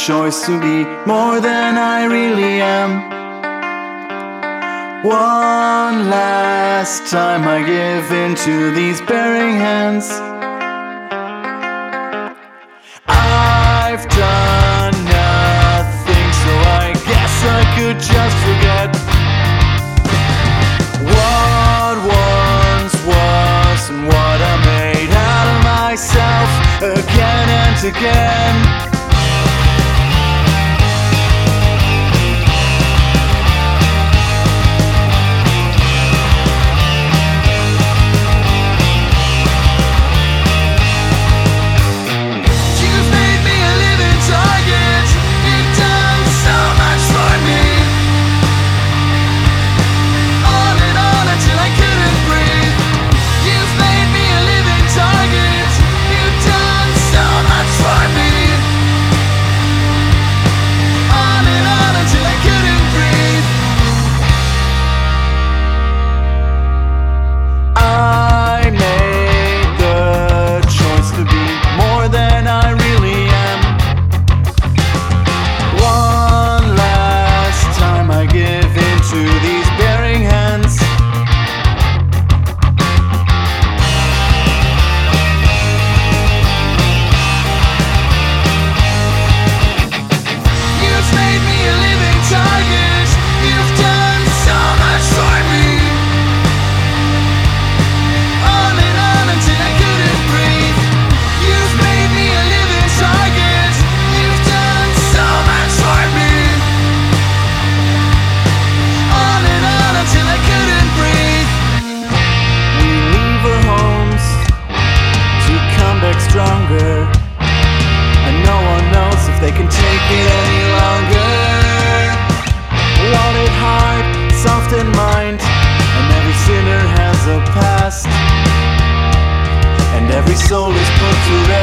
choice to be more than I really am. One last time I give in to these bearing hands. I've done nothing, so I guess I could just forget what once was and what I made out of myself again and again. Stronger, and no one knows if they can take it any longer. Want it hard, soft in mind, and every sinner has a past, and every soul is put to rest.